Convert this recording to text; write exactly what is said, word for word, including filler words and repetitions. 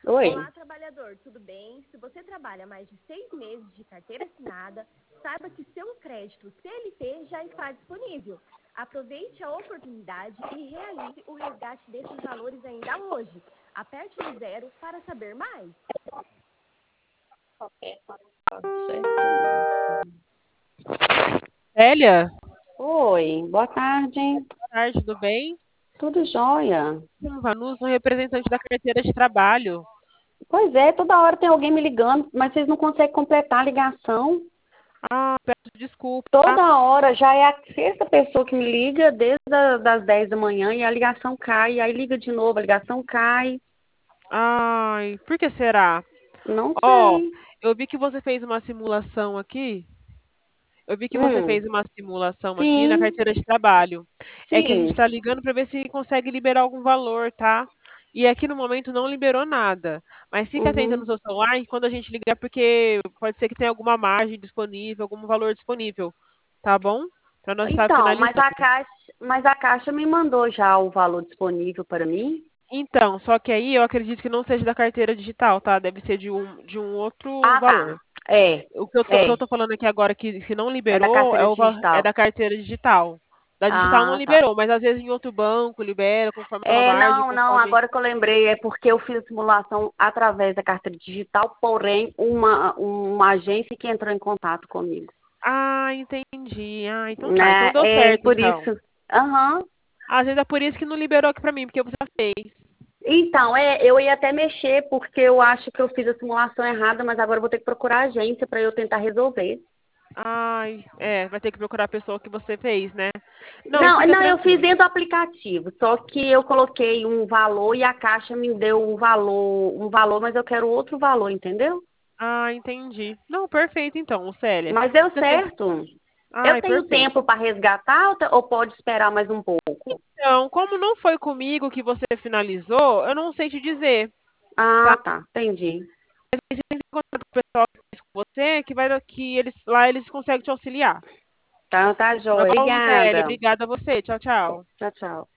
Oi. Olá, trabalhador, tudo bem? Se você trabalha mais de seis meses de carteira assinada, saiba que seu crédito C L T já está disponível. Aproveite a oportunidade e realize o resgate desses valores ainda hoje. Aperte no zero para saber mais. Célia, Oi, boa tarde. boa tarde, tudo bem? Tudo jóia? Hum, Vanusa, um representante da carteira de trabalho. Pois é, toda hora tem alguém me ligando, mas vocês não conseguem completar a ligação. Ah, peço desculpa, tá? Toda hora já é a sexta pessoa que me liga, desde a, das dez da manhã, e a ligação cai, aí liga de novo, a ligação cai. Ai, por que será? Não Ó, sei. eu vi que você fez uma simulação aqui. Eu vi que você Hum, fez uma simulação aqui na sim, carteira de trabalho. É que a gente sim. está ligando para ver se consegue liberar algum valor, tá? E aqui no momento não liberou nada. Mas fica atento no Uhum. seu celular e quando a gente ligar, porque pode ser que tenha alguma margem disponível, algum valor disponível, tá bom? Para nós estar Então, mas a finalizando. Caixa, mas a Caixa me mandou já o valor disponível para mim. Então, só que aí eu acredito que não seja da carteira digital, tá? Deve ser de um, de um outro Ah, tá. valor. É, O que eu tô, o que eu é. tô falando aqui agora que se não É da liberou é, carteira o, va- é digital. da carteira digital. Da digital não Ah, tá. liberou, mas às vezes em outro banco libera, conforme aquela É, margem, não, não, conforme. agora que eu lembrei, é porque eu fiz a simulação através da carteira digital, porém, uma, uma agência que entrou em contato comigo. Ah, entendi. Ah, então tá. Então Né? deu É certo, por então. isso. Aham. Às vezes é por isso que não liberou aqui pra mim, porque você já fez. Então, é, eu ia até mexer, porque eu acho que eu fiz a simulação errada, mas agora eu vou ter que procurar a agência para eu tentar resolver. Ai, é, vai ter que procurar a pessoa que você fez, né? Não, Não, fica não, eu fiz tranquilo. dentro do aplicativo, só que eu coloquei um valor e a Caixa me deu um valor, um valor, mas eu quero outro valor, entendeu? Ah, entendi. Não, perfeito então, Célia. Mas deu Fica sem... certo. Eu Ai, tenho perfeito. tempo para resgatar ou, te- ou pode esperar mais um pouco? Então, como não foi comigo que você finalizou, eu não sei te dizer, tá? Ah, tá, entendi. Você tem que contar com o pessoal que fez com você, que vai que eles lá eles conseguem te auxiliar. Tá, tá, Tá joia. bom, Célia? Obrigada. Obrigada a você. Tchau, tchau. Tchau, tchau.